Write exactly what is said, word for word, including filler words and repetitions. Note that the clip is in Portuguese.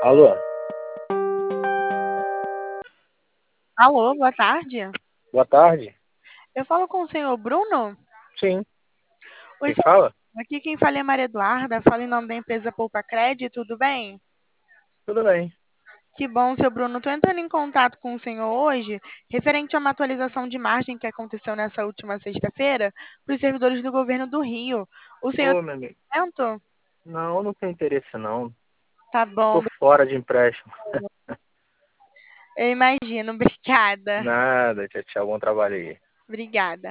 Alô? Alô, boa tarde. Boa tarde. Eu falo com o senhor Bruno? Sim. Oi, Quem senhor. fala? Aqui quem fala é Maria Eduarda, falo em nome da empresa Poupa Crédito, tudo bem? Tudo bem. Que bom, seu Bruno. Estou entrando em contato com o senhor hoje, referente a uma atualização de margem que aconteceu nessa última sexta-feira para os servidores do governo do Rio. O senhor Ô, tem meu amigo. conhecimento? Não, não tem interesse não. Tá Tô bom, fora de empréstimo. eu imagino. Obrigada. Nada. Tchau, tchau. Bom trabalho aí. Obrigada.